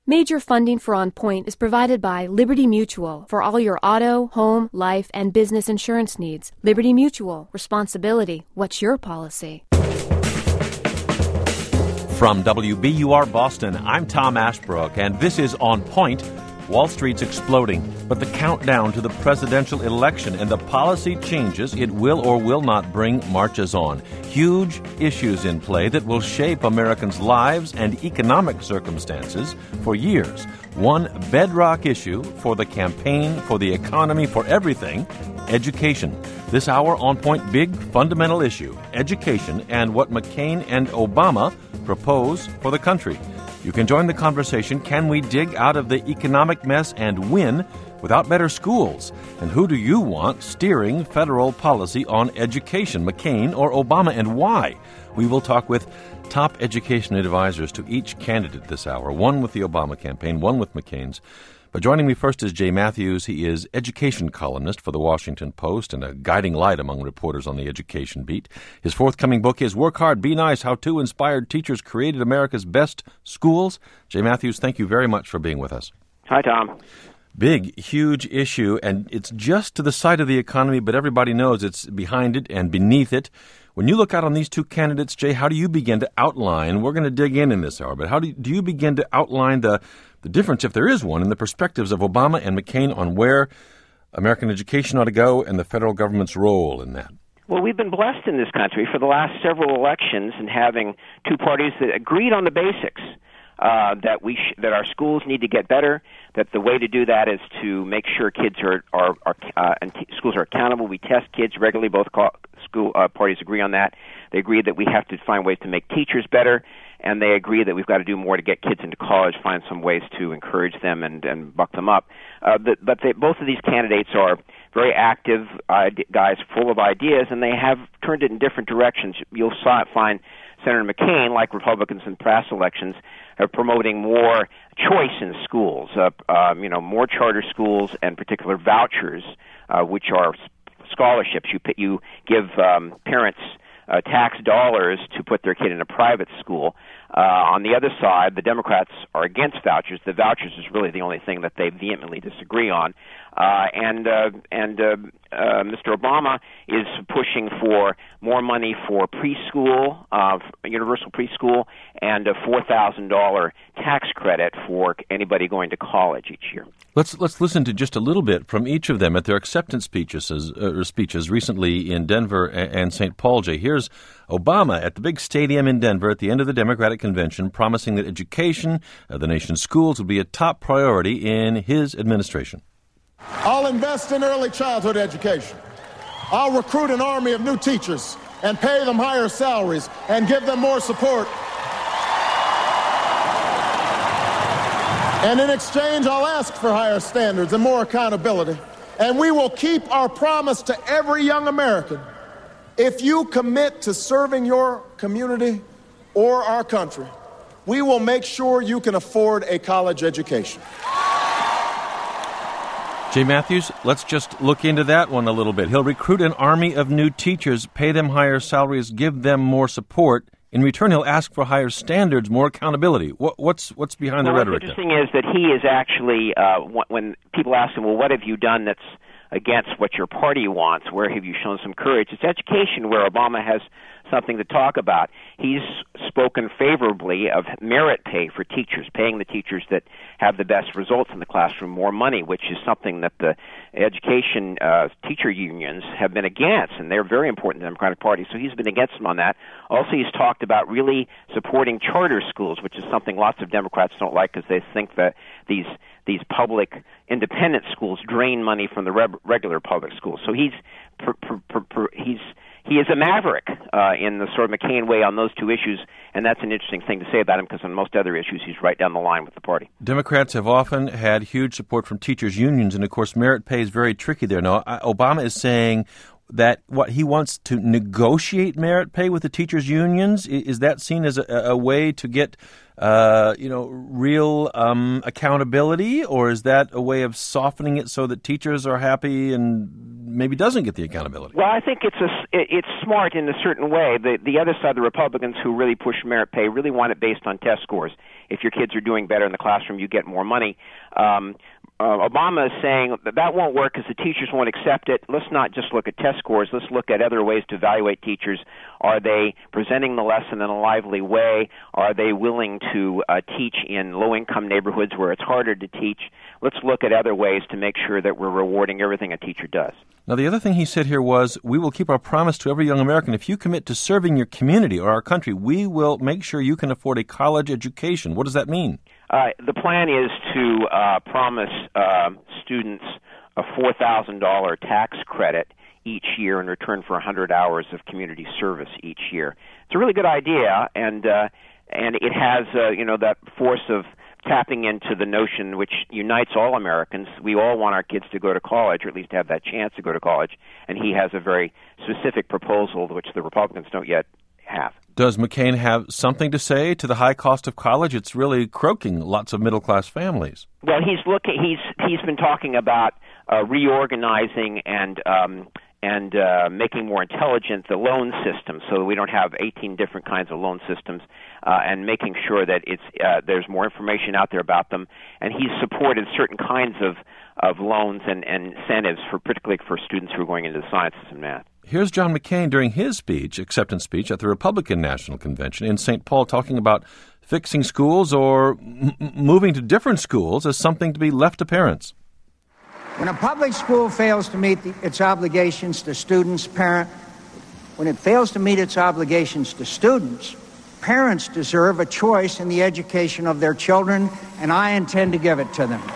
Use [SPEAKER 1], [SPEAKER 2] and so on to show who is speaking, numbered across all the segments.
[SPEAKER 1] Major funding for On Point is provided by Liberty Mutual for all your auto, home, life, and business insurance needs. Liberty Mutual. Responsibility. What's your policy?
[SPEAKER 2] From WBUR Boston, I'm Tom Ashbrook, and this is On Point. Wall Street's exploding, but the countdown to the presidential election and the policy changes it will or will not bring marches on. Huge issues in play that will shape Americans' lives and economic circumstances for years. One bedrock issue for the campaign, for the economy, for everything: education. This hour, On Point, big fundamental issue: education and what McCain and Obama propose for the country. You can join the conversation. Can we dig out of the economic mess and win without better schools? And who do you want steering federal policy on education, McCain or Obama, and why? We will talk with top education advisors to each candidate this hour, one with the Obama campaign, one with McCain's. But joining me first is Jay Matthews. He is education columnist for the Washington Post and a guiding light among reporters on the education beat. His forthcoming book is Work Hard, Be Nice: How Two Inspired Teachers Created America's Best Schools. Jay Matthews, thank you very much for being with us.
[SPEAKER 3] Hi, Tom.
[SPEAKER 2] Big, huge issue, and it's just to the side of the economy, but everybody knows it's behind it and beneath it. When you look out on these two candidates, Jay, how do you begin to outline, we're going to dig in this hour, but how do you begin to outline the difference, if there is one, in the perspectives of Obama and McCain on where American education ought to go and the federal government's role in that?
[SPEAKER 3] Well, we've been blessed in this country for the last several elections in having two parties that agreed on the basics, that our schools need to get better, that the way to do that is to make sure kids and schools are accountable. We test kids regularly. Both school parties agree on that. They agree that we have to find ways to make teachers better, and they agree that we've got to do more to get kids into college, find some ways to encourage them and buck them up. Both of these candidates are very active guys full of ideas, and they have turned it in different directions. You'll find Senator McCain, like Republicans in past elections, are promoting more choice in schools, more charter schools and particular vouchers, which are scholarships. You give parents tax dollars to put their kid in a private school. On the other side, the Democrats are against vouchers. The vouchers is really the only thing that they vehemently disagree on. Mr. Obama is pushing for more money for preschool, universal preschool, and a $4,000 tax credit for anybody going to college each year.
[SPEAKER 2] Let's listen to just a little bit from each of them at their acceptance speeches recently in Denver and St. Paul. Jay, here's Obama at the big stadium in Denver at the end of the Democratic convention, promising that education, the nation's schools, will be a top priority in his administration.
[SPEAKER 4] I'll invest in early childhood education. I'll recruit an army of new teachers and pay them higher salaries and give them more support. And in exchange, I'll ask for higher standards and more accountability. And we will keep our promise to every young American. If you commit to serving your community or our country, we will make sure you can afford a college education.
[SPEAKER 2] Jay Matthews, let's just look into that one a little bit. He'll recruit an army of new teachers, pay them higher salaries, give them more support. In return, he'll ask for higher standards, more accountability. What's behind the rhetoric?
[SPEAKER 3] What's interesting is that he is actually, when people ask him, well, what have you done that's against what your party wants? Where have you shown some courage? It's education, where Obama has something to talk about. He's spoken favorably of merit pay for teachers, paying the teachers that have the best results in the classroom more money, which is something that the education teacher unions have been against, and they're very important to the Democratic Party, so he's been against them on that. Also, he's talked about really supporting charter schools, which is something lots of Democrats don't like because they think that these public independent schools drain money from the regular public schools. So he is a maverick in the sort of McCain way on those two issues, and that's an interesting thing to say about him because on most other issues he's right down the line with the party.
[SPEAKER 2] Democrats have often had huge support from teachers' unions, and of course merit pay is very tricky there. Now, Obama is saying that what he wants to negotiate merit pay with the teachers' unions. Is that seen as a way to get real accountability, or is that a way of softening it so that teachers are happy and maybe doesn't get the accountability.
[SPEAKER 3] Well, I think it's smart in a certain way. The other side, the Republicans who really push merit pay, really want it based on test scores. If your kids are doing better in the classroom, you get more money. Obama is saying that won't work because the teachers won't accept it. Let's not just look at test scores. Let's look at other ways to evaluate teachers. Are they presenting the lesson in a lively way? Are they willing to teach in low-income neighborhoods where it's harder to teach? Let's look at other ways to make sure that we're rewarding everything a teacher does.
[SPEAKER 2] Now, the other thing he said here was, we will keep our promise to every young American. If you commit to serving your community or our country, we will make sure you can afford a college education. What does that mean?
[SPEAKER 3] The plan is to promise students a $4,000 tax credit each year in return for 100 hours of community service each year. It's a really good idea, and it has that force of tapping into the notion which unites all Americans. We all want our kids to go to college, or at least have that chance to go to college, and he has a very specific proposal which the Republicans don't yet have.
[SPEAKER 2] Does McCain have something to say to the high cost of college? It's really croaking lots of middle-class families.
[SPEAKER 3] Well, he's been talking about reorganizing and making more intelligent the loan system, so we don't have 18 different kinds of loan systems, and making sure that there's more information out there about them. And he's supported certain kinds of loans and incentives particularly for students who are going into the sciences and math.
[SPEAKER 2] Here's John McCain during his acceptance speech at the Republican National Convention in St. Paul, talking about fixing schools or moving to different schools as something to be left to parents.
[SPEAKER 5] When a public school fails to meet its obligations to students, parents deserve a choice in the education of their children, and I intend to give it to them.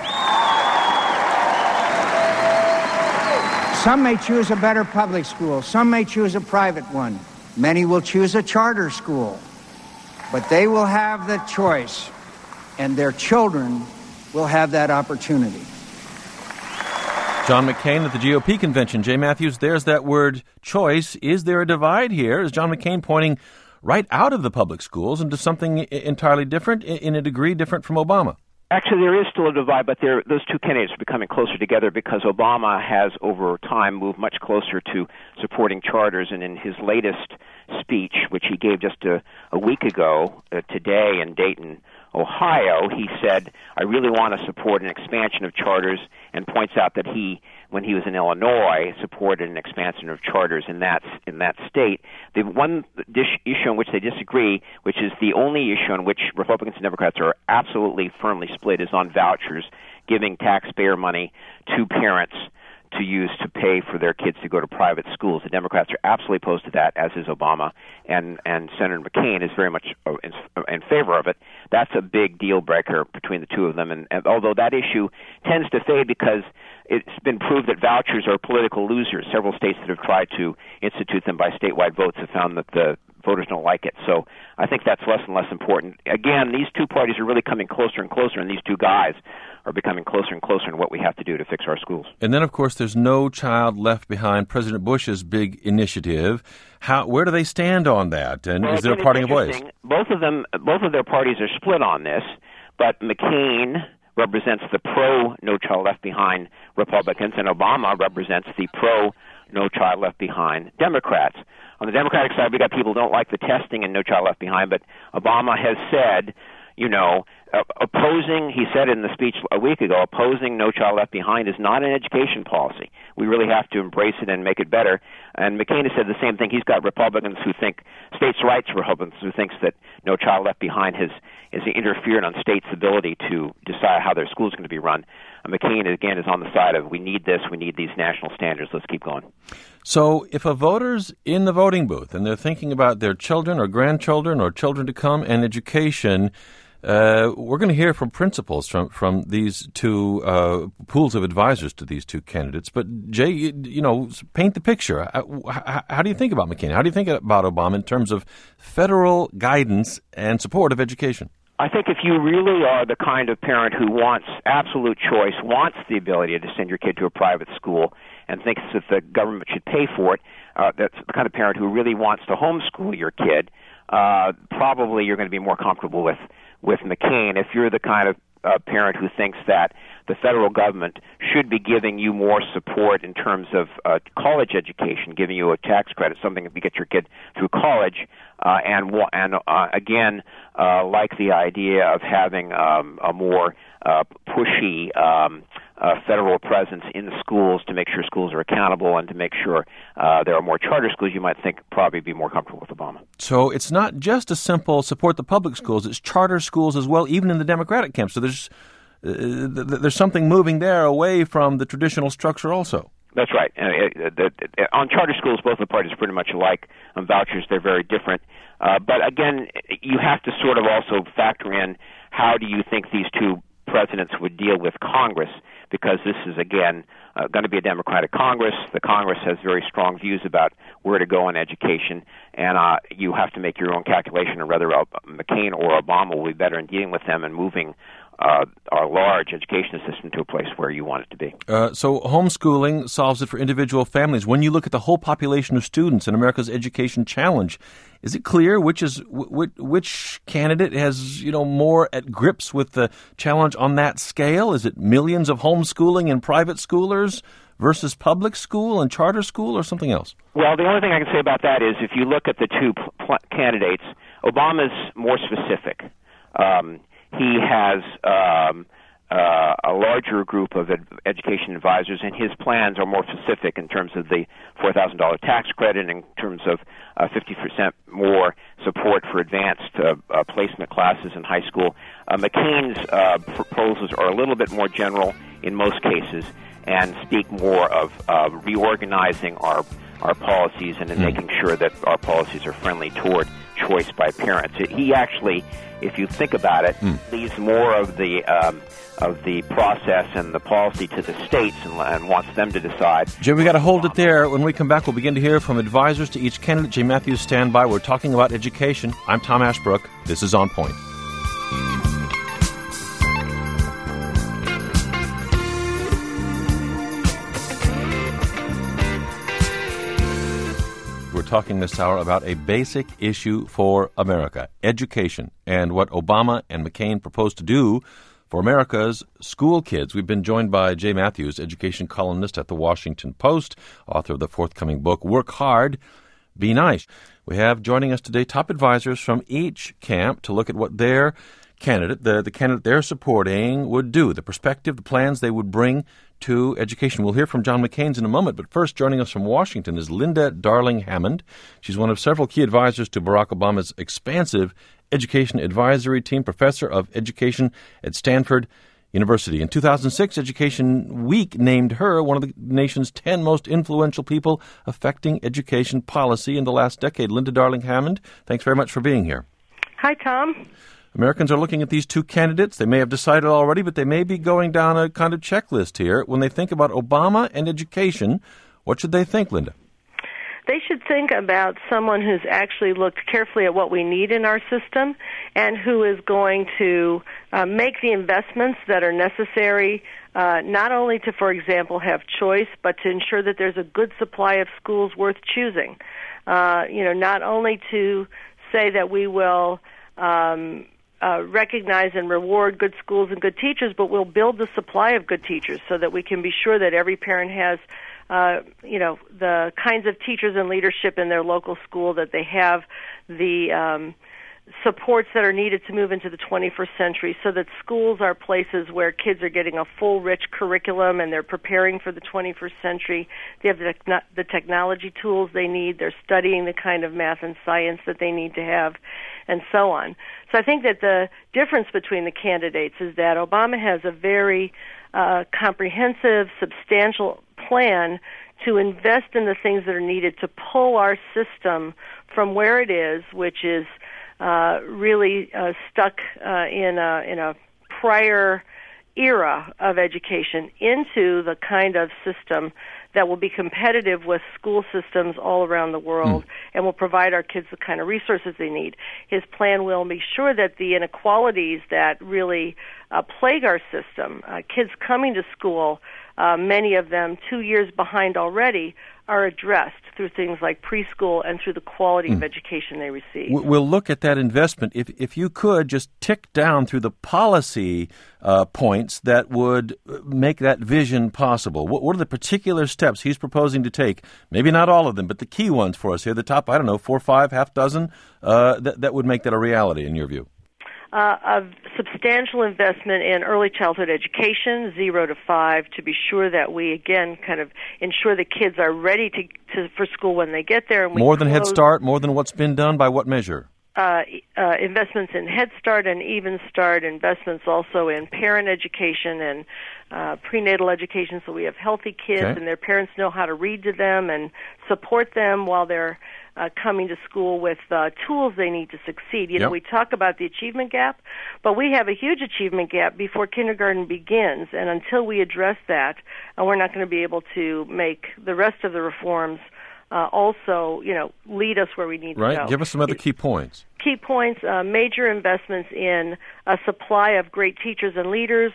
[SPEAKER 5] Some may choose a better public school. Some may choose a private one. Many will choose a charter school. But they will have the choice, and their children will have that opportunity.
[SPEAKER 2] John McCain at the GOP convention. Jay Matthews, there's that word choice. Is there a divide here? Is John McCain pointing right out of the public schools into something entirely different, in a degree different from Obama?
[SPEAKER 3] Actually, there is still a divide, but those two candidates are becoming closer together because Obama has, over time, moved much closer to supporting charters. And in his latest speech, which he gave just a week ago, today in Dayton, Ohio, he said, I really want to support an expansion of charters, and points out that when he was in Illinois, supported an expansion of charters in that state. The one issue on which they disagree, which is the only issue on which Republicans and Democrats are absolutely firmly split, is on vouchers, giving taxpayer money to parents to use to pay for their kids to go to private schools. The Democrats are absolutely opposed to that, as is Obama, and Senator McCain is very much in favor of it. That's a big deal breaker between the two of them, and although that issue tends to fade because it's been proved that vouchers are political losers. Several states that have tried to institute them by statewide votes have found that the voters don't like it. So I think that's less and less important. Again, these two parties are really coming closer and closer, and these two guys are becoming closer and closer in what we have to do to fix our schools.
[SPEAKER 2] And then, of course, there's No Child Left Behind, President Bush's big initiative. Where do they stand on that? And is there a parting of ways?
[SPEAKER 3] Both of their parties are split on this, but McCain represents the pro-No Child Left Behind Republicans, and Obama represents the pro-No Child Left Behind Democrats. On the Democratic side, we got people who don't like the testing and No Child Left Behind, but Obama has said, opposing, he said in the speech a week ago, opposing No Child Left Behind is not an education policy. We really have to embrace it and make it better. And McCain has said the same thing. He's got Republicans who think, states' rights Republicans who thinks that No Child Left Behind has interfered on states' ability to decide how their schools are going to be run. McCain, again, is on the side of we need this, we need these national standards, let's keep going.
[SPEAKER 2] So if a voter's in the voting booth and they're thinking about their children or grandchildren or children to come and education, we're going to hear from principals from these two pools of advisors to these two candidates. But, Jay, paint the picture. How do you think about McCain? How do you think about Obama in terms of federal guidance and support of education?
[SPEAKER 3] I think if you really are the kind of parent who wants absolute choice, wants the ability to send your kid to a private school, and thinks that the government should pay for it, that's the kind of parent who really wants to homeschool your kid, probably you're going to be more comfortable with McCain. If you're the kind of parent who thinks that the federal government should be giving you more support in terms of college education, giving you a tax credit, something to get your kid through college, again, like the idea of having a more pushy federal presence in the schools to make sure schools are accountable and to make sure there are more charter schools, you might think probably be more comfortable with Obama.
[SPEAKER 2] So it's not just a simple support the public schools, it's charter schools as well, even in the Democratic camp. So there's something moving there away from the traditional structure also.
[SPEAKER 3] That's right. On charter schools, both the parties are pretty much alike. On vouchers, they're very different. But again, you have to sort of also factor in how do you think these two presidents would deal with Congress, because this is, again, going to be a Democratic Congress. The Congress has very strong views about where to go on education, and you have to make your own calculation of whether McCain or Obama will be better in dealing with them and moving our large education system to a place where you want it to be.
[SPEAKER 2] So homeschooling solves it for individual families. When you look at the whole population of students in America's education challenge, is it clear which candidate has more at grips with the challenge on that scale? Is it millions of homeschooling and private schoolers versus public school and charter school, or something else?
[SPEAKER 3] Well, the only thing I can say about that is if you look at the two candidates, Obama's more specific. He has a larger group of education advisors, and his plans are more specific in terms of the $4,000 tax credit, in terms of 50% more support for advanced placement classes in high school. McCain's proposals are a little bit more general in most cases and speak more of reorganizing our policies and in making sure that our policies are friendly toward choice by parents. He actually, if you think about it, leaves more of the process and the policy to the states and wants them to decide.
[SPEAKER 2] Jay, we got to hold it there. When we come back, we'll begin to hear from advisors to each candidate. Jay Matthews, stand by. We're talking about education. I'm Tom Ashbrook. This is On Point. We're talking this hour about a basic issue for America, education, and what Obama and McCain propose to do for America's school kids. We've been joined by Jay Matthews, education columnist at The Washington Post, author of the forthcoming book, Work Hard, Be Nice. We have joining us today top advisors from each camp to look at what their candidate, the candidate they're supporting, would do, the perspective, the plans they would bring to education. We'll hear from John McCain in a moment, but first joining us from Washington is Linda Darling-Hammond. She's one of several key advisors to Barack Obama's expansive Education Advisory Team, professor of education at Stanford University. In 2006, Education Week named her one of the nation's 10 most influential people affecting education policy in the last decade. Linda Darling-Hammond, thanks very much for being here.
[SPEAKER 6] Hi, Tom.
[SPEAKER 2] Americans are looking at these two candidates. They may have decided already, but they may be going down a kind of checklist here. When they think about Obama and education, what should they think, Linda?
[SPEAKER 6] They should think about someone who's actually looked carefully at what we need in our system and who is going to make the investments that are necessary, not only to, for example, have choice, but to ensure that there's a good supply of schools worth choosing. Not only to say that we will recognize and reward good schools and good teachers, but we'll build the supply of good teachers so that we can be sure that every parent has the kinds of teachers and leadership in their local school, that they have the supports that are needed to move into the 21st century, so that schools are places where kids are getting a full, rich curriculum and they're preparing for the 21st century. They have the technology tools they need. They're studying the kind of math and science that they need to have, and so on. So I think that the difference between the candidates is that Obama has a very comprehensive, substantial plan to invest in the things that are needed to pull our system from where it is, which is really stuck in a prior era of education, into the kind of system that will be competitive with school systems all around the world and will provide our kids the kind of resources they need. His plan will make sure that the inequalities that really plague our system, kids coming to school, many of them 2 years behind already, are addressed through things like preschool and through the quality of education they receive.
[SPEAKER 2] We'll look at that investment. If you could just tick down through the policy points that would make that vision possible. What are the particular steps he's proposing to take? Maybe not all of them, but the key ones for us here. The top, 4 or 5, half dozen, that would make that a reality in your view.
[SPEAKER 6] A substantial investment in early childhood education, 0 to 5, to be sure that we, again, kind of ensure the kids are ready for school when they get there. And
[SPEAKER 2] more than Head Start, more than what's been done, by what measure?
[SPEAKER 6] Investments in Head Start and Even Start, investments also in parent education and prenatal education, so we have healthy kids and their parents know how to read to them and support them while they're coming to school with tools they need to succeed. We talk about the achievement gap, but we have a huge achievement gap before kindergarten begins, and until we address that, we're not going to be able to make the rest of the reforms also, lead us where we need to go.
[SPEAKER 2] Right. Give us some other key points.
[SPEAKER 6] Key points, major investments in a supply of great teachers and leaders,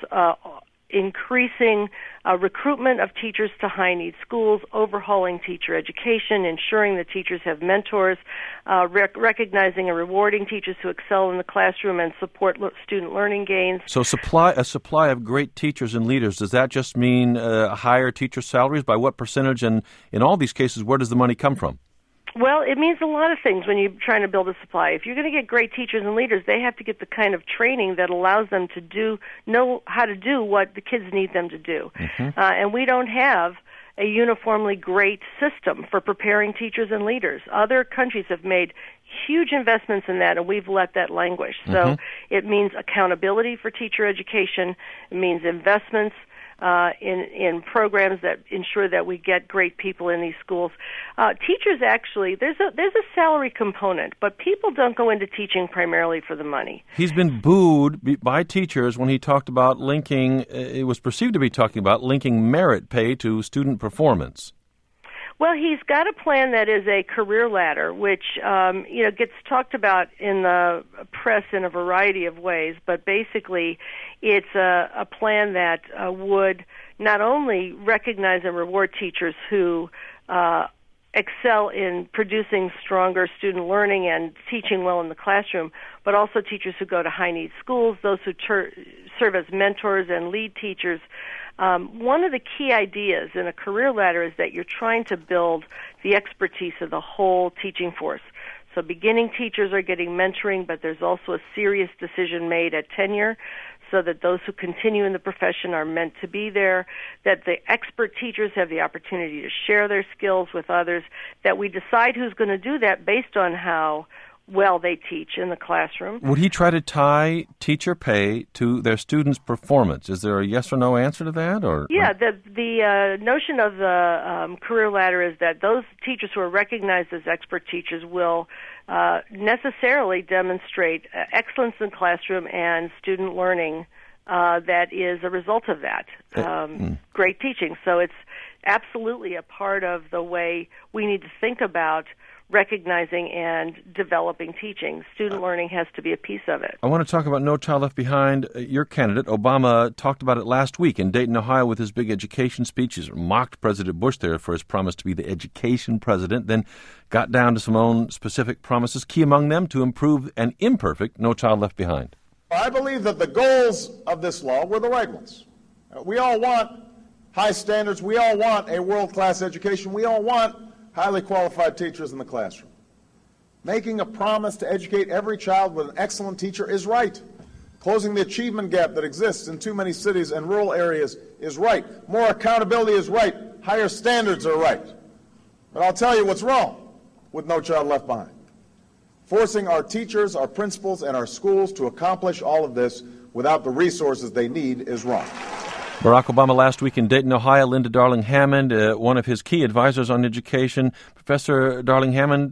[SPEAKER 6] increasing recruitment of teachers to high-need schools, overhauling teacher education, ensuring that teachers have mentors, recognizing and rewarding teachers who excel in the classroom and support student learning gains.
[SPEAKER 2] So a supply of great teachers and leaders, does that just mean higher teacher salaries? By what percentage? And in all these cases, where does the money come from?
[SPEAKER 6] Well, it means a lot of things when you're trying to build a supply. If you're going to get great teachers and leaders, they have to get the kind of training that allows them to know how to do what the kids need them to do. And we don't have a uniformly great system for preparing teachers and leaders. Other countries have made huge investments in that, and we've let that languish. So it means accountability for teacher education. It means investments in programs that ensure that we get great people in these schools. Teachers actually, there's a salary component, but people don't go into teaching primarily for the money.
[SPEAKER 2] He's been booed by teachers when he talked about linking, it was perceived to be talking about linking merit pay to student performance.
[SPEAKER 6] Well, he's got a plan that is a career ladder, which gets talked about in the press in a variety of ways. But basically, it's a plan that would not only recognize and reward teachers who excel in producing stronger student learning and teaching well in the classroom, but also teachers who go to high-need schools, those who serve as mentors and lead teachers. One of the key ideas in a career ladder is that you're trying to build the expertise of the whole teaching force. So beginning teachers are getting mentoring, but there's also a serious decision made at tenure so that those who continue in the profession are meant to be there, that the expert teachers have the opportunity to share their skills with others, that we decide who's going to do that based on how well they teach in the classroom.
[SPEAKER 2] Would he try to tie teacher pay to their students' performance? Is there a yes or no answer to that?
[SPEAKER 6] Yeah, the notion of the career ladder is that those teachers who are recognized as expert teachers will necessarily demonstrate excellence in classroom and student learning that is a result of that great teaching. So it's absolutely a part of the way we need to think about recognizing and developing teaching. Student learning has to be a piece of it.
[SPEAKER 2] I want to talk about No Child Left Behind. Your candidate, Obama, talked about it last week in Dayton, Ohio with his big education speech. He mocked President Bush there for his promise to be the education president, then got down to some own specific promises, key among them to improve an imperfect No Child Left Behind.
[SPEAKER 4] I believe that the goals of this law were the right ones. We all want high standards. We all want a world-class education. We all want highly qualified teachers in the classroom. Making a promise to educate every child with an excellent teacher is right. Closing the achievement gap that exists in too many cities and rural areas is right. More accountability is right. Higher standards are right. But I'll tell you what's wrong with No Child Left Behind. Forcing our teachers, our principals, and our schools to accomplish all of this without the resources they need is wrong.
[SPEAKER 2] Barack Obama last week in Dayton, Ohio. Linda Darling-Hammond, one of his key advisors on education. Professor Darling-Hammond,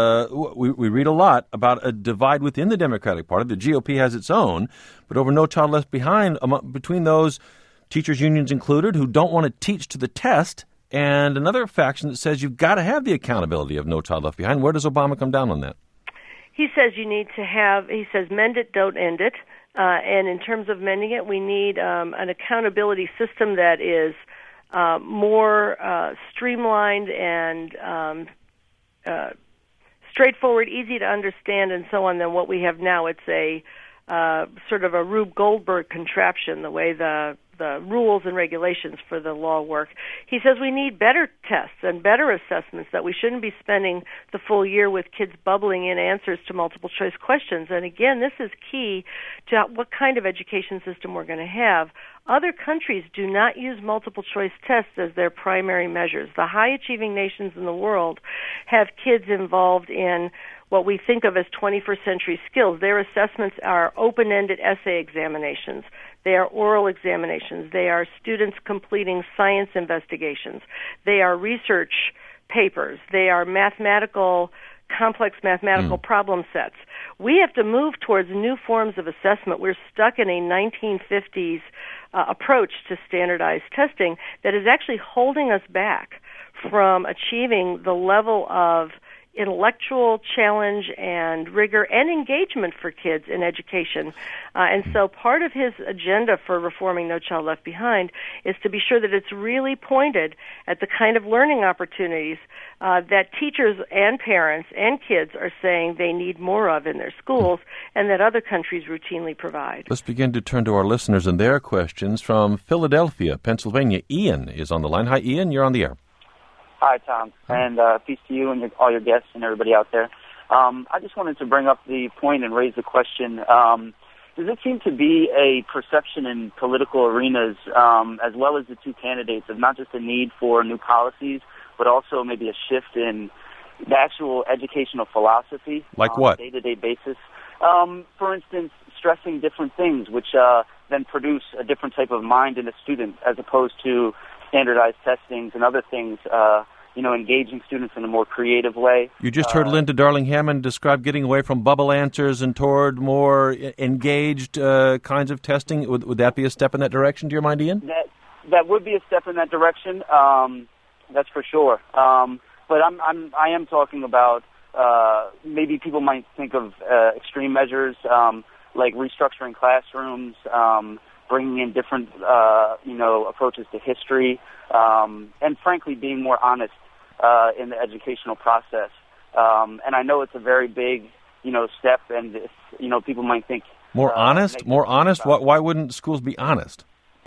[SPEAKER 2] we read a lot about a divide within the Democratic Party. The GOP has its own, but over No Child Left Behind, between those teachers' unions included, who don't want to teach to the test, and another faction that says you've got to have the accountability of No Child Left Behind. Where does Obama come down on that?
[SPEAKER 6] He says you need to have, he says, mend it, don't end it. And in terms of mending it, we need an accountability system that is more streamlined and straightforward, easy to understand, and so on than what we have now. It's a sort of a Rube Goldberg contraption, the way the rules and regulations for the law work. He says we need better tests and better assessments, that we shouldn't be spending the full year with kids bubbling in answers to multiple choice questions. And again, this is key to what kind of education system we're going to have. Other countries do not use multiple choice tests as their primary measures. The high achieving nations in the world have kids involved in what we think of as 21st century skills. Their assessments are open-ended essay examinations. They are oral examinations. They are students completing science investigations. They are research papers. They are complex mathematical problem sets. We have to move towards new forms of assessment. We're stuck in a 1950s approach to standardized testing that is actually holding us back from achieving the level of intellectual challenge and rigor and engagement for kids in education. And so part of his agenda for reforming No Child Left Behind is to be sure that it's really pointed at the kind of learning opportunities that teachers and parents and kids are saying they need more of in their schools and that other countries routinely provide.
[SPEAKER 2] Let's begin to turn to our listeners and their questions. From Philadelphia, Pennsylvania, Ian is on the line. Hi, Ian. You're on the air.
[SPEAKER 7] Hi, Tom, and peace to you and all your guests and everybody out there. I just wanted to bring up the point and raise the question. Does it seem to be a perception in political arenas, as well as the two candidates, of not just a need for new policies, but also maybe a shift in the actual educational philosophy?
[SPEAKER 2] Like what?
[SPEAKER 7] On a day-to-day basis. For instance, stressing different things, which then produce a different type of mind in a student, as opposed to standardized testings and other things, engaging students in a more creative way.
[SPEAKER 2] You just heard Linda Darling-Hammond describe getting away from bubble answers and toward more engaged kinds of testing. Would that be a step in that direction, to your mind, Ian?
[SPEAKER 7] That would be a step in that direction. That's for sure. But I am talking about maybe people might think of extreme measures like restructuring classrooms, bringing in different, approaches to history, and frankly, being more honest in the educational process. And I know it's a very big, step, and people might think
[SPEAKER 2] more honest. More honest. Why wouldn't schools be honest?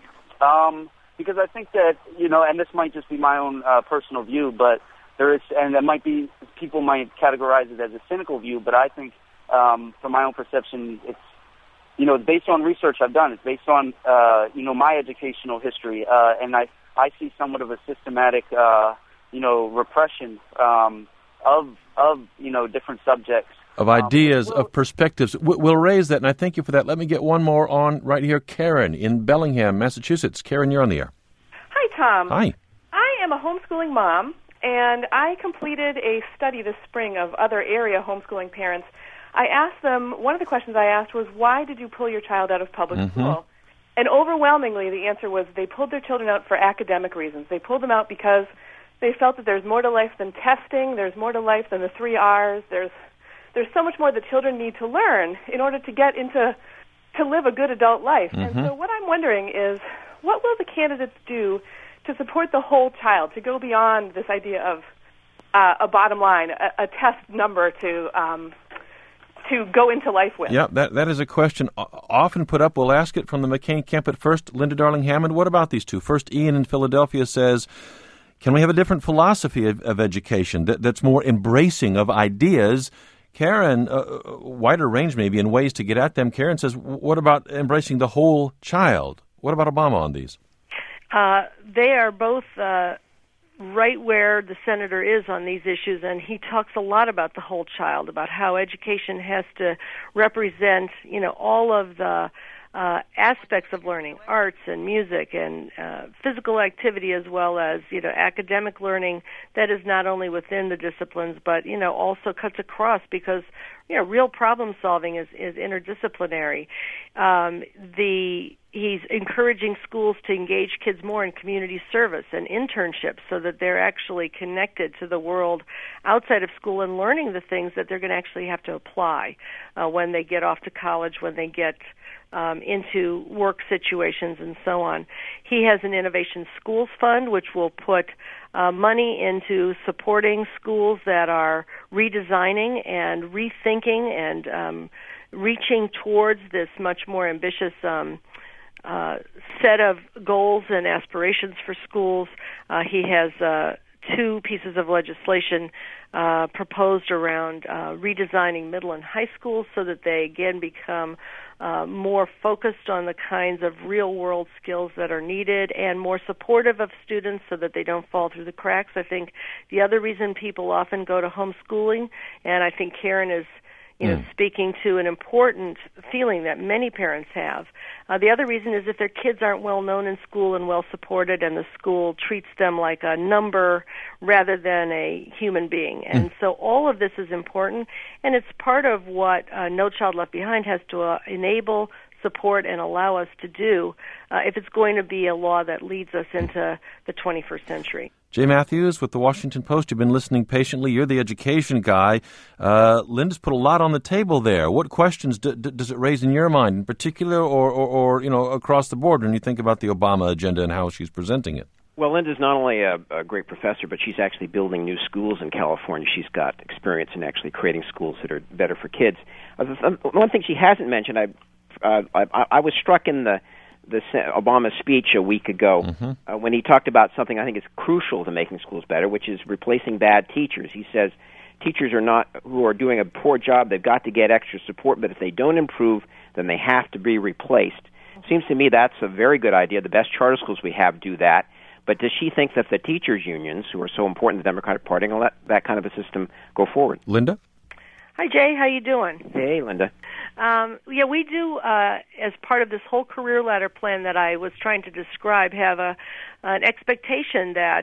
[SPEAKER 7] Because I think that and this might just be my own personal view, but there is, and that might be, people might categorize it as a cynical view, but I think from my own perception, it's based on research I've done. It's based on, my educational history, and I see somewhat of a systematic, repression of different subjects.
[SPEAKER 2] Of ideas, of perspectives. We'll raise that, and I thank you for that. Let me get one more on right here. Karen in Bellingham, Massachusetts. Karen, you're on the air.
[SPEAKER 8] Hi, Tom.
[SPEAKER 2] Hi.
[SPEAKER 8] I am a homeschooling mom, and I completed a study this spring of other area homeschooling parents. I asked them, one of the questions I asked was, why did you pull your child out of public school? And overwhelmingly, the answer was they pulled their children out for academic reasons. They pulled them out because they felt that there's more to life than testing, there's more to life than the 3 R's, there's so much more that children need to learn in order to get to live a good adult life. And so what I'm wondering is, what will the candidates do to support the whole child, to go beyond this idea of a bottom line, a test number to go into life with?
[SPEAKER 2] Yeah, that is a question often put up. We'll ask it from the McCain camp at first. Linda Darling-Hammond, what about these two? First, Ian in Philadelphia says, can we have a different philosophy of education that's more embracing of ideas? Karen, wider range maybe in ways to get at them. Karen says, what about embracing the whole child? What about Obama on these?
[SPEAKER 6] They are both right where the senator is on these issues, and he talks a lot about the whole child, about how education has to represent, all of the aspects of learning, arts and music and physical activity, as well as, academic learning that is not only within the disciplines, but, also cuts across, because, He's encouraging schools to engage kids more in community service and internships so that they're actually connected to the world outside of school and learning the things that they're going to actually have to apply when they get off to college, when they get into work situations and so on. He has an Innovation Schools Fund, which will put money into supporting schools that are redesigning and rethinking and reaching towards this much more ambitious set of goals and aspirations for schools. He has 2 pieces of legislation proposed around redesigning middle and high schools so that they again become more focused on the kinds of real-world skills that are needed and more supportive of students so that they don't fall through the cracks. I think the other reason people often go to homeschooling, and I think Karen is speaking to an important feeling that many parents have. The other reason is if their kids aren't well known in school and well supported and the school treats them like a number rather than a human being. And so all of this is important, and it's part of what No Child Left Behind has to enable, support, and allow us to do if it's going to be a law that leads us into the 21st century.
[SPEAKER 2] Jay Matthews with the Washington Post. You've been listening patiently. You're the education guy. Linda's put a lot on the table there. What questions does it raise in your mind in particular or across the board when you think about the Obama agenda and how she's presenting it?
[SPEAKER 3] Well, Linda's not only a great professor, but she's actually building new schools in California. She's got experience in actually creating schools that are better for kids. One thing she hasn't mentioned, I was struck in the Obama speech a week ago when he talked about something I think is crucial to making schools better, which is replacing bad teachers. He says teachers who are doing a poor job, they've got to get extra support, but if they don't improve, then they have to be replaced. Seems to me that's a very good idea. The best charter schools we have do that. But does she think that the teachers' unions, who are so important to the Democratic Party, will let that kind of a system go forward?
[SPEAKER 2] Linda?
[SPEAKER 6] Hi, Jay. How you doing?
[SPEAKER 3] Hey, Linda.
[SPEAKER 6] We do, as part of this whole career ladder plan that I was trying to describe, have an expectation that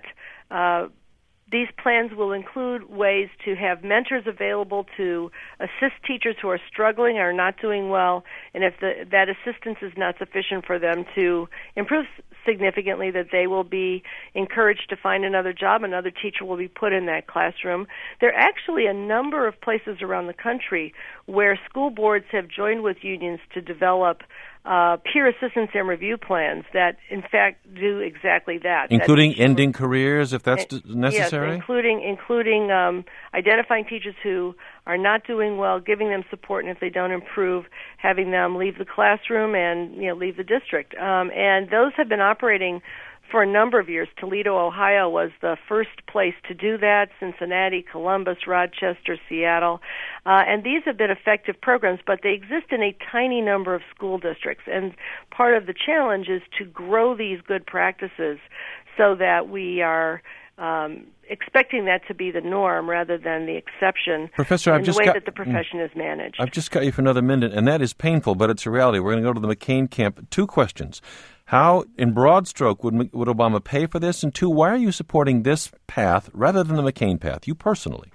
[SPEAKER 6] these plans will include ways to have mentors available to assist teachers who are struggling or not doing well, and if that assistance is not sufficient for them to improve significantly, that they will be encouraged to find another job. Another teacher will be put in that classroom. There are actually a number of places around the country where school boards have joined with unions to develop peer assistance and review plans that, in fact, do exactly that.
[SPEAKER 2] Including ending careers, if that's necessary?
[SPEAKER 6] Yes, including identifying teachers who are not doing well, giving them support, and if they don't improve, having them leave the classroom and leave the district. And those have been operating for a number of years. Toledo, Ohio was the first place to do that, Cincinnati, Columbus, Rochester, Seattle. And these have been effective programs, but they exist in a tiny number of school districts. And part of the challenge is to grow these good practices so that we are expecting that to be the norm rather than the exception.
[SPEAKER 2] Professor,
[SPEAKER 6] in the way that the profession is managed.
[SPEAKER 2] I've just got you for another minute, and that is painful, but it's a reality. We're going to go to the McCain camp. 2 questions. How, in broad stroke, would Obama pay for this? And 2, why are you supporting this path rather than the McCain path, you personally?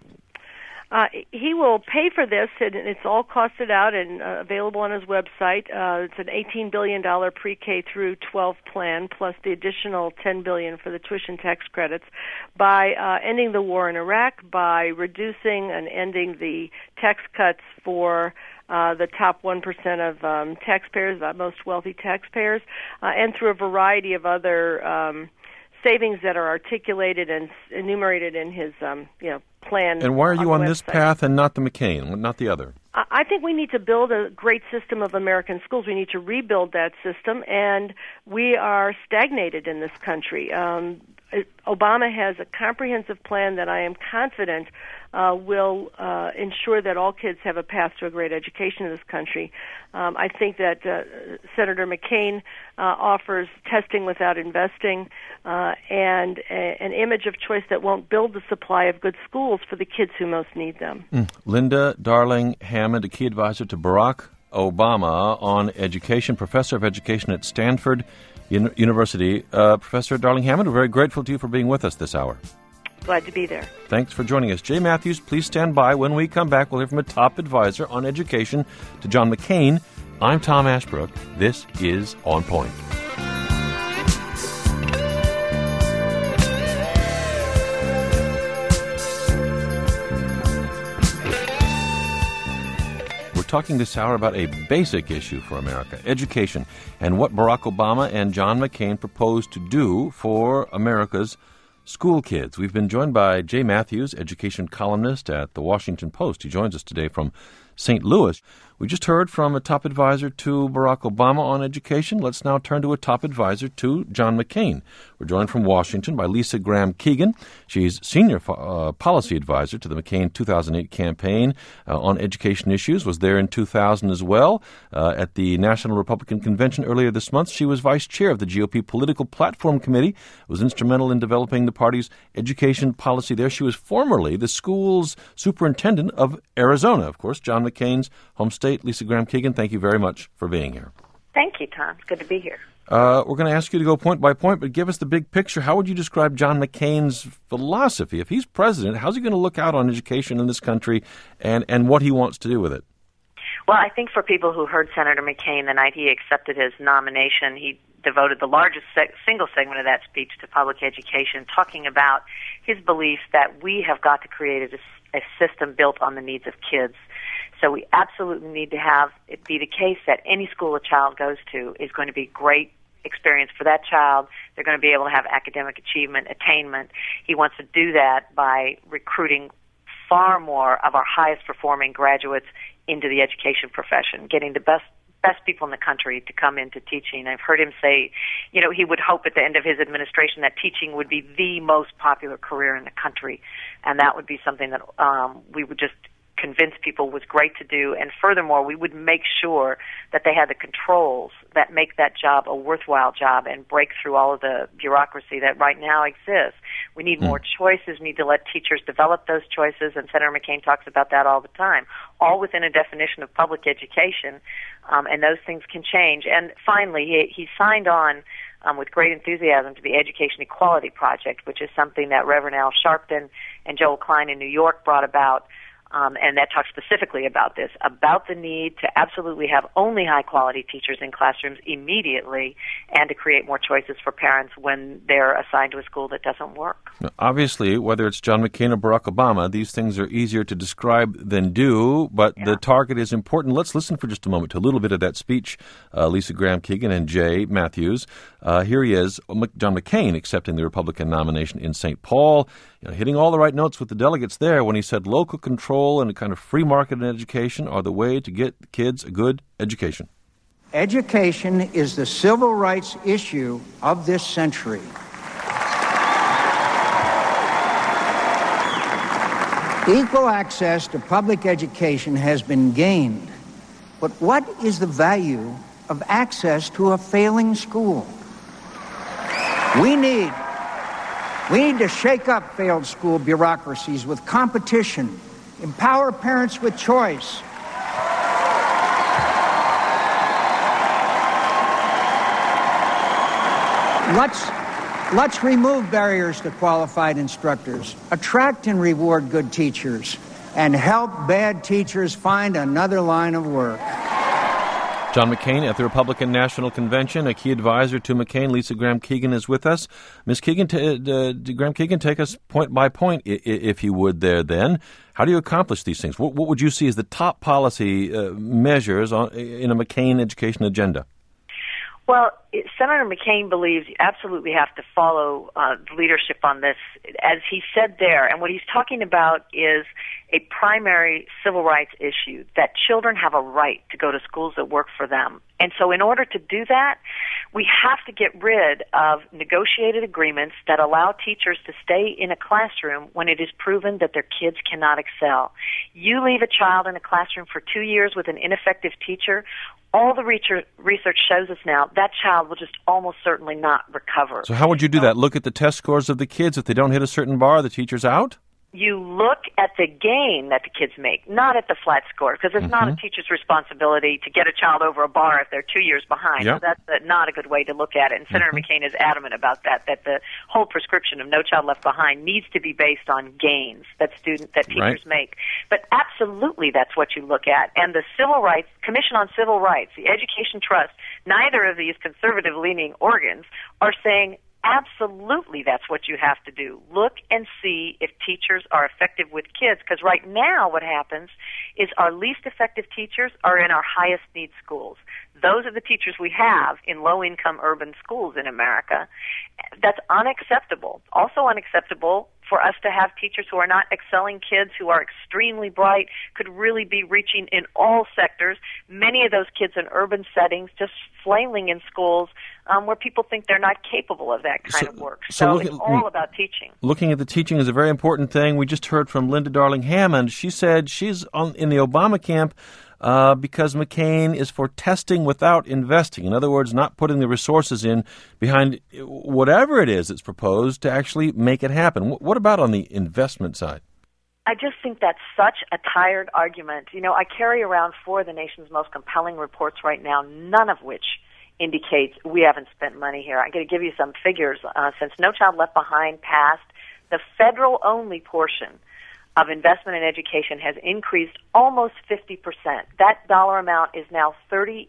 [SPEAKER 6] He will pay for this, and it's all costed out and available on his website. It's an $18 billion pre-K through 12 plan, plus the additional $10 billion for the tuition tax credits, by ending the war in Iraq, by reducing and ending the tax cuts for the top 1% of taxpayers, the most wealthy taxpayers, and through a variety of other savings that are articulated and enumerated in his plan.
[SPEAKER 2] And why are you on this
[SPEAKER 6] website.
[SPEAKER 2] path and not the McCain, not the other?
[SPEAKER 6] I think we need to build a great system of American schools. We need to rebuild that system, and we are stagnated in this country. Obama has a comprehensive plan that I am confident will ensure that all kids have a path to a great education in this country. I think that Senator McCain offers testing without investing and an image of choice that won't build the supply of good schools for the kids who most need them.
[SPEAKER 2] Linda Darling-Hammond, a key advisor to Barack Obama on education, professor of education at Stanford University. Professor Darling-Hammond, we're very grateful to you for being with us this hour.
[SPEAKER 6] Glad to be there.
[SPEAKER 2] Thanks for joining us. Jay Matthews, please stand by. When we come back, we'll hear from a top advisor on education to John McCain I'm Tom Ashbrook. This is On Point. We're talking this hour about a basic issue for America, education, and what Barack Obama and John McCain proposed to do for America's school kids. We've been joined by Jay Matthews, education columnist at The Washington Post. He joins us today from St. Louis. We just heard from a top advisor to Barack Obama on education. Let's now turn to a top advisor to John McCain. We're joined from Washington by Lisa Graham Keegan. She's senior policy advisor to the McCain 2008 campaign on education issues, was there in 2000 as well. At the National Republican Convention earlier this month, she was vice chair of the GOP Political Platform Committee, was instrumental in developing the party's education policy there. She was formerly the school's superintendent of Arizona, of course, John McCain's home state. Lisa Graham Keegan, thank you very much for being here.
[SPEAKER 9] Thank you, Tom. It's good to be here.
[SPEAKER 2] We're going to ask you to go point by point, but give us the big picture. How would you describe John McCain's philosophy? If he's president, how's he going to look out on education in this country and what he wants to do with it?
[SPEAKER 9] Well, I think for people who heard Senator McCain the night he accepted his nomination, he devoted the largest single segment of that speech to public education, talking about his belief that we have got to create a system built on the needs of kids. So we absolutely need to have it be the case that any school a child goes to is going to be a great experience for that child. They're going to be able to have academic achievement, attainment. He wants to do that by recruiting far more of our highest performing graduates into the education profession, getting the best people in the country to come into teaching. I've heard him say, he would hope at the end of his administration that teaching would be the most popular career in the country, and that would be something that we would just convince people was great to do, and furthermore, we would make sure that they had the controls that make that job a worthwhile job and break through all of the bureaucracy that right now exists. We need more choices. We need to let teachers develop those choices, and Senator McCain talks about that all the time, all within a definition of public education, and those things can change. And finally, he signed on with great enthusiasm to the Education Equality Project, which is something that Reverend Al Sharpton and Joel Klein in New York brought about. And that talks specifically about this, about the need to absolutely have only high-quality teachers in classrooms immediately and to create more choices for parents when they're assigned to a school that doesn't work.
[SPEAKER 2] Now, obviously, whether it's John McCain or Barack Obama, these things are easier to describe than do, but the target is important. Let's listen for just a moment to a little bit of that speech, Lisa Graham Keegan and Jay Matthews. Here he is, John McCain, accepting the Republican nomination in St. Paul, hitting all the right notes with the delegates there when he said local control and a kind of free market in education are the way to get kids a good education.
[SPEAKER 5] Education is the civil rights issue of this century. Equal access to public education has been gained, but what is the value of access to a failing school? We need to shake up failed school bureaucracies with competition, empower parents with choice. Let's remove barriers to qualified instructors, attract and reward good teachers, and help bad teachers find another line of work.
[SPEAKER 2] John McCain at the Republican National Convention, a key advisor to McCain. Lisa Graham Keegan is with us. Ms. Keegan, Graham Keegan, take us point by point, if you would, there then. How do you accomplish these things? What would you see as the top policy measures in a McCain education agenda?
[SPEAKER 9] Well, Senator McCain believes you absolutely have to follow leadership on this. As he said there, and what he's talking about is a primary civil rights issue, that children have a right to go to schools that work for them. And so in order to do that, we have to get rid of negotiated agreements that allow teachers to stay in a classroom when it is proven that their kids cannot excel. You leave a child in a classroom for 2 years with an ineffective teacher, all the research shows us now that child will just almost certainly not recover.
[SPEAKER 2] So how would you do that? Look at the test scores of the kids. If they don't hit a certain bar, the teacher's out?
[SPEAKER 9] you look at the gain that the kids make, not at the flat score, because it's not a teacher's responsibility to get a child over a bar if they're 2 years behind.
[SPEAKER 2] Yep.
[SPEAKER 9] So that's not a good way to look at it. And Senator McCain is adamant about that the whole prescription of No Child Left Behind needs to be based on gains that teachers make. But absolutely that's what you look at. And the Civil Rights Commission on Civil Rights, the Education Trust, neither of these conservative-leaning organs are saying absolutely that's what you have to do. Look and see if teachers are effective with kids, because right now what happens is our least effective teachers are in our highest need schools. Those are the teachers we have in low-income urban schools in America. That's unacceptable. Also unacceptable for us to have teachers who are not excelling kids, who are extremely bright, could really be reaching in all sectors. Many of those kids in urban settings just flailing in schools where people think they're not capable of that kind of work. So it's all about teaching.
[SPEAKER 2] Looking at the teaching is a very important thing. We just heard from Linda Darling-Hammond. She said she's in the Obama camp because McCain is for testing without investing. In other words, not putting the resources in behind whatever it is that's proposed to actually make it happen. What about on the investment side?
[SPEAKER 9] I just think that's such a tired argument. You know, I carry around 4 of the nation's most compelling reports right now, none of which indicates we haven't spent money here. I'm going to give you some figures. Since No Child Left Behind passed, the federal-only portion of investment in education has increased almost 50%. That dollar amount is now $38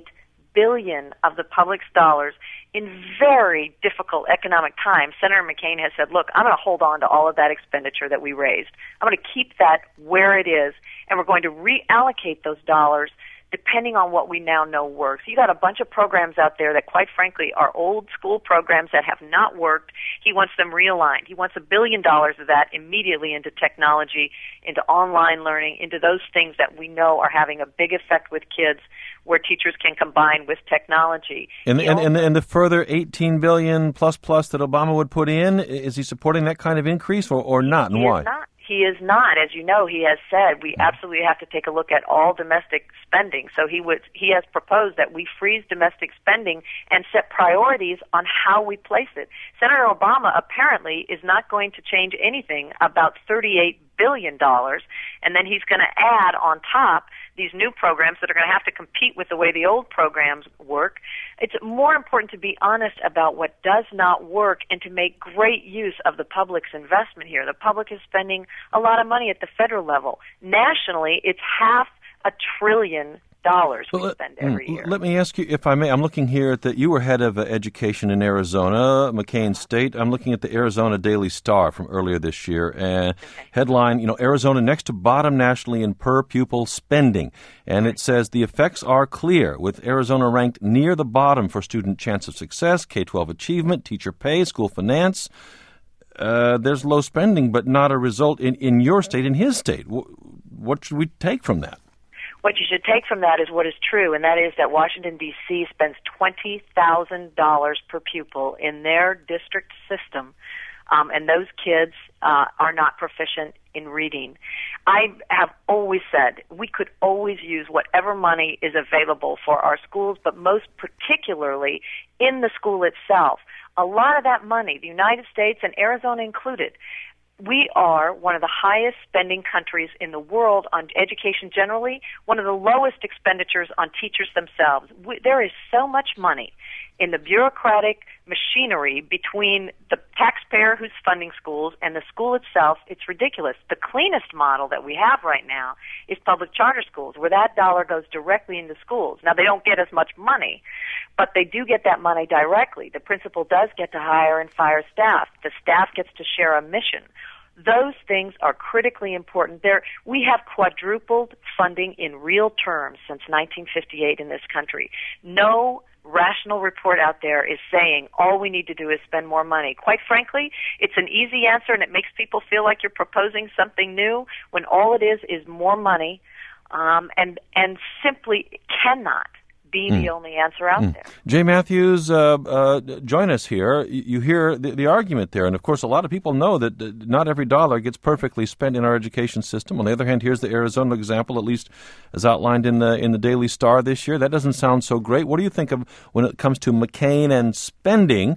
[SPEAKER 9] billion of the public's dollars in very difficult economic times. Senator McCain has said, look, I'm going to hold on to all of that expenditure that we raised. I'm going to keep that where it is, and we're going to reallocate those dollars depending on what we now know works. You got a bunch of programs out there that, quite frankly, are old school programs that have not worked. He wants them realigned. He wants $1 billion of that immediately into technology, into online learning, into those things that we know are having a big effect with kids, where teachers can combine with technology. And
[SPEAKER 2] the further $18 billion plus that Obama would put in, is he supporting that kind of increase or not, and why?
[SPEAKER 9] He is not. As you know, he has said we absolutely have to take a look at all domestic spending. So he has proposed that we freeze domestic spending and set priorities on how we place it. Senator Obama apparently is not going to change anything about $38 billion, and then he's going to add on top these new programs that are going to have to compete with the way the old programs work. It's more important to be honest about what does not work and to make great use of the public's investment here. The public is spending a lot of money at the federal level. Nationally, it's $500 billion we spend every year.
[SPEAKER 2] Let me ask you, if I may, I'm looking here at you were head of education in Arizona, McCain State. I'm looking at the Arizona Daily Star from earlier this year. Headline, Arizona next to bottom nationally in per pupil spending. And it says the effects are clear, with Arizona ranked near the bottom for student chance of success, K-12 achievement, teacher pay, school finance. There's low spending, but not a result in your state, in his state. What should we take from that?
[SPEAKER 9] What you should take from that is what is true, and that is that Washington, D.C. spends $20,000 per pupil in their district system, and those kids are not proficient in reading. I have always said we could always use whatever money is available for our schools, but most particularly in the school itself. A lot of that money, the United States and Arizona included, we are one of the highest spending countries in the world on education generally, one of the lowest expenditures on teachers themselves. There is so much money in the bureaucratic machinery between the taxpayer who's funding schools and the school itself. It's ridiculous. The cleanest model that we have right now is public charter schools, where that dollar goes directly into schools. Now, they don't get as much money, but they do get that money directly. The principal does get to hire and fire staff. The staff gets to share a mission. Those things are critically important. We have quadrupled funding in real terms since 1958 in this country. No rational report out there is saying all we need to do is spend more money. Quite frankly, it's an easy answer, and it makes people feel like you're proposing something new when all it is more money, and simply cannot be the only answer out there.
[SPEAKER 2] Jay Matthews, join us here. You hear the argument there, and of course a lot of people know that not every dollar gets perfectly spent in our education system. On the other hand, here's the Arizona example, at least as outlined in the Daily Star this year. That doesn't sound so great. What do you think of when it comes to McCain and spending?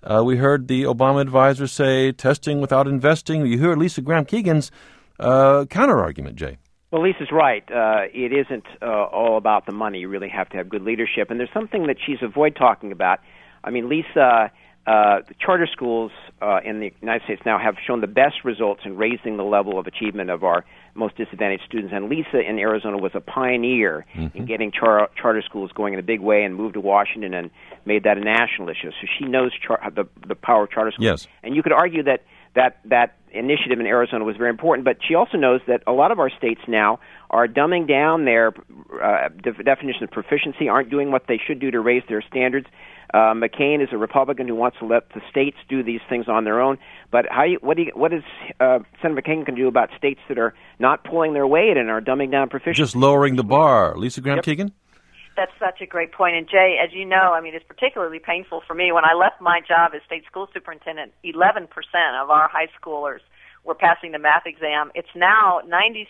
[SPEAKER 2] We heard the Obama advisor say testing without investing. You hear Lisa Graham-Keegan's counter-argument, Jay.
[SPEAKER 3] Well, Lisa's right. It isn't all about the money. You really have to have good leadership. And there's something that she's avoided talking about. I mean, Lisa, the charter schools in the United States now have shown the best results in raising the level of achievement of our most disadvantaged students. And Lisa in Arizona was a pioneer in getting charter schools going in a big way, and moved to Washington and made that a national issue. So she knows the power of charter schools.
[SPEAKER 2] Yes.
[SPEAKER 3] And you could argue that initiative in Arizona was very important, but she also knows that a lot of our states now are dumbing down their definition of proficiency, aren't doing what they should do to raise their standards. McCain is a Republican who wants to let the states do these things on their own. But what is Senator McCain going to do about states that are not pulling their weight and are dumbing down proficiency?
[SPEAKER 2] Just lowering the bar. Lisa Graham-Keegan?
[SPEAKER 9] That's such a great point. And, Jay, as you know, I mean, it's particularly painful for me. When I left my job as state school superintendent, 11% of our high schoolers were passing the math exam. It's now 96%,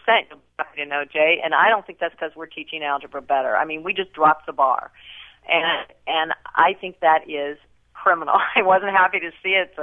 [SPEAKER 9] you know, Jay, and I don't think that's because we're teaching algebra better. I mean, we just dropped the bar. And I think that is criminal. I wasn't happy to see it.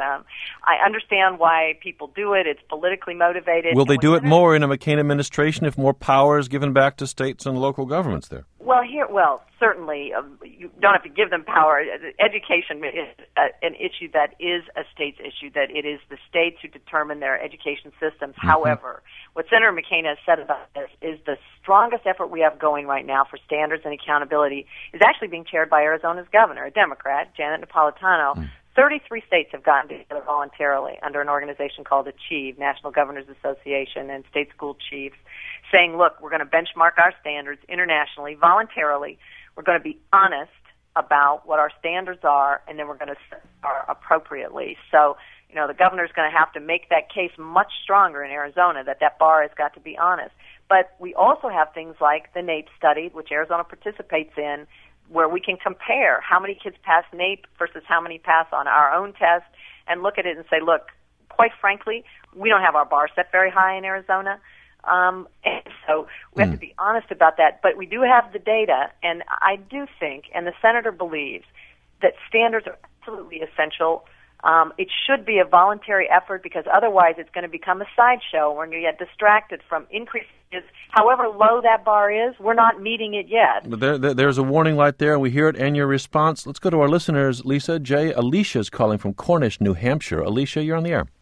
[SPEAKER 9] I understand why people do it. It's politically motivated.
[SPEAKER 2] Will they do it more in a McCain administration if more power is given back to states and local governments there?
[SPEAKER 9] Well, certainly, you don't have to give them power. Education is an issue that is a state's issue, that it is the states who determine their education systems. Mm-hmm. However, what Senator McCain has said about this is the strongest effort we have going right now for standards and accountability is actually being chaired by Arizona's governor, a Democrat, Janet Napolitano. Mm. 33 states have gotten together voluntarily under an organization called ACHIEVE, National Governors Association, and state school chiefs, saying, look, we're going to benchmark our standards internationally, voluntarily. We're going to be honest about what our standards are, and then we're going to set our appropriately. So, you know, the governor's going to have to make that case much stronger in Arizona, that bar has got to be honest. But we also have things like the NAEP study, which Arizona participates in, where we can compare how many kids pass NAEP versus how many pass on our own test, and look at it and say, look, quite frankly, we don't have our bar set very high in Arizona. And so we have to be honest about that. But we do have the data, and I do think, and the senator believes, that standards are absolutely essential. It should be a voluntary effort, because otherwise it's going to become a sideshow when you get distracted from increases. However low that bar is, we're not meeting it yet.
[SPEAKER 2] But there's a warning light there, and we hear it and your response. Let's go to our listeners, Lisa. Jay, Alicia's calling from Cornish, New Hampshire. Alicia, you're on the air.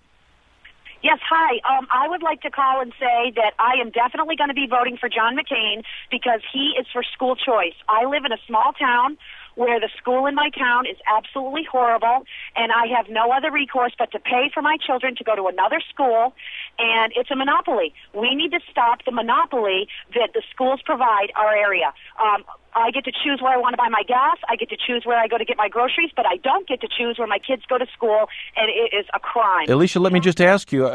[SPEAKER 10] Yes, hi. I would like to call and say that I am definitely going to be voting for John McCain because he is for school choice. I live in a small town where the school in my town is absolutely horrible, and I have no other recourse but to pay for my children to go to another school, and it's a monopoly. We need to stop the monopoly that the schools provide our area. I get to choose where I want to buy my gas. I get to choose where I go to get my groceries, but I don't get to choose where my kids go to school, and it is a crime.
[SPEAKER 2] Alicia, let me just ask you,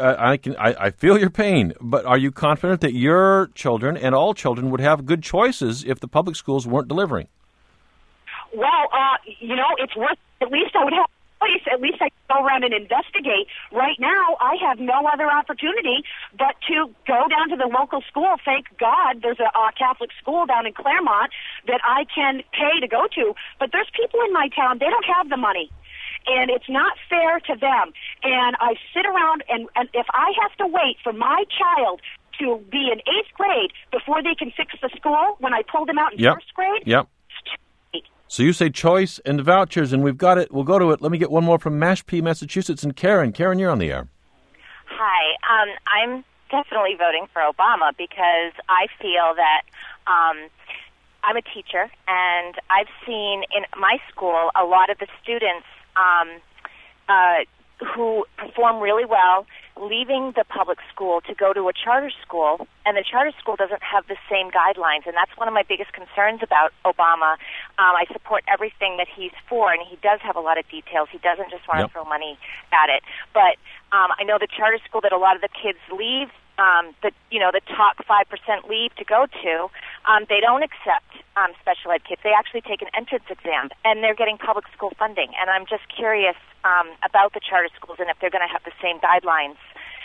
[SPEAKER 2] I feel your pain, but are you confident that your children and all children would have good choices if the public schools weren't delivering?
[SPEAKER 10] Well, it's worth, at least I would have a choice. At least I can go around and investigate. Right now, I have no other opportunity but to go down to the local school. Thank God there's a Catholic school down in Claremont that I can pay to go to. But there's people in my town, they don't have the money. And it's not fair to them. And I sit around, and if I have to wait for my child to be in 8th grade before they can fix the school when I pulled them out in first grade,
[SPEAKER 2] So you say choice and vouchers, and we've got it. We'll go to it. Let me get one more from Mashpee, Massachusetts, and Karen. Karen, you're on the air.
[SPEAKER 11] Hi. I'm definitely voting for Obama because I feel that I'm a teacher, and I've seen in my school a lot of the students who perform really well leaving the public school to go to a charter school, and the charter school doesn't have the same guidelines, and that's one of my biggest concerns about Obama. I support everything that he's for, and he does have a lot of details. He doesn't just want to throw money at it. But I know the charter school that a lot of the kids leave, the top 5% leave to go to, they don't accept special ed kids. They actually take an entrance exam, and they're getting public school funding. And I'm just curious about the charter schools and if they're going to have the same guidelines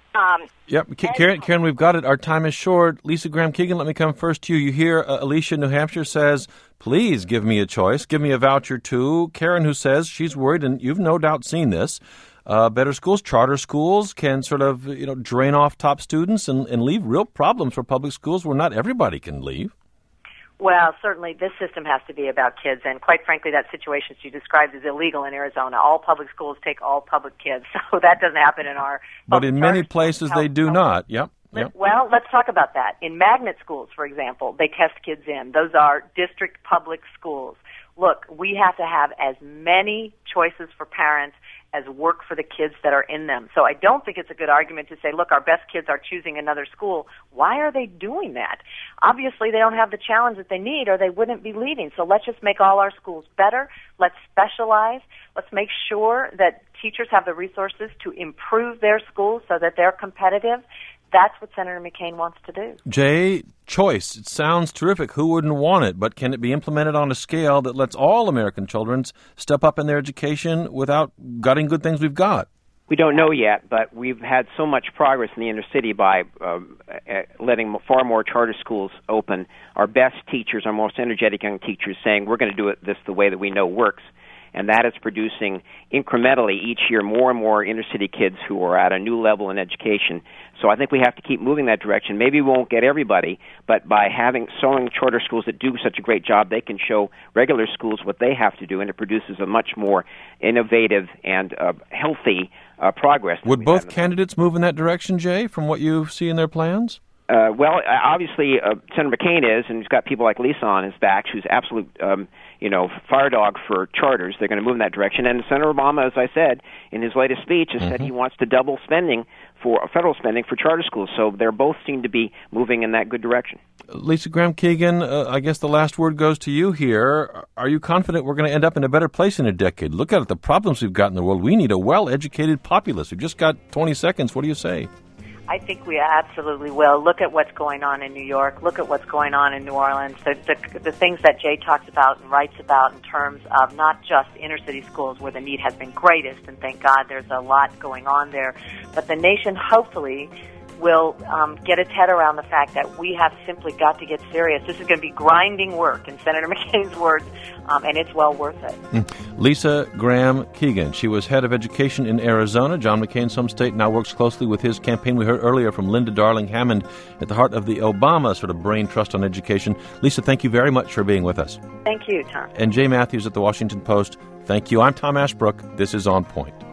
[SPEAKER 2] Yep, Karen, we've got it. Our time is short. Lisa Graham Keegan, let me come first to you. You hear Alicia in New Hampshire says, please give me a choice. Give me a voucher, too. Karen, who says she's worried, and you've no doubt seen this, better schools, charter schools can sort of drain off top students and leave real problems for public schools where not everybody can leave.
[SPEAKER 9] Well, certainly this system has to be about kids, and quite frankly, that situation she described is illegal in Arizona. All public schools take all public kids, so that doesn't happen in our
[SPEAKER 2] But in many places they do not. Yep.
[SPEAKER 9] Well, let's talk about that. In magnet schools, for example, they test kids in. Those are district public schools. Look, we have to have as many choices for parents as work for the kids that are in them. So I don't think it's a good argument to say, look, our best kids are choosing another school. Why are they doing that? Obviously, they don't have the challenge that they need or they wouldn't be leaving. So let's just make all our schools better. Let's specialize. Let's make sure that teachers have the resources to improve their schools so that they're competitive. That's what Senator McCain wants to do.
[SPEAKER 2] Jay, choice. It sounds terrific. Who wouldn't want it? But can it be implemented on a scale that lets all American children step up in their education without gutting good things we've got?
[SPEAKER 3] We don't know yet, but we've had so much progress in the inner city by letting far more charter schools open. Our best teachers, our most energetic young teachers saying, we're going to do this the way that we know works. And that is producing incrementally each year more and more inner-city kids who are at a new level in education. So I think we have to keep moving that direction. Maybe we won't get everybody, but by showing charter schools that do such a great job, they can show regular schools what they have to do, and it produces a much more innovative and healthy progress.
[SPEAKER 2] Would both candidates move in that direction, Jay, from what you see in their plans?
[SPEAKER 3] Well, obviously, Senator McCain is, and he's got people like Lisa on his back, who's absolute, fire dog for charters. They're going to move in that direction. And Senator Obama, as I said in his latest speech, has said he wants to double federal spending for charter schools. So they both seem to be moving in that good direction.
[SPEAKER 2] Lisa Graham Keegan, I guess the last word goes to you here. Are you confident we're going to end up in a better place in a decade? Look at the problems we've got in the world. We need a well-educated populace. We've just got 20 seconds. What do you say?
[SPEAKER 9] I think we absolutely will. Look at what's going on in New York. Look at what's going on in New Orleans. The things that Jay talks about and writes about in terms of not just inner-city schools where the need has been greatest, and thank God there's a lot going on there, but the nation hopefully will get its head around the fact that we have simply got to get serious. This is going to be grinding work, in Senator McCain's words, and it's well worth it.
[SPEAKER 2] Lisa Graham Keegan. She was head of education in Arizona. John McCain's home state now works closely with his campaign. We heard earlier from Linda Darling-Hammond at the heart of the Obama sort of brain trust on education. Lisa, thank you very much for being with us.
[SPEAKER 9] Thank you, Tom.
[SPEAKER 2] And Jay Matthews at the Washington Post, thank you. I'm Tom Ashbrook. This is On Point.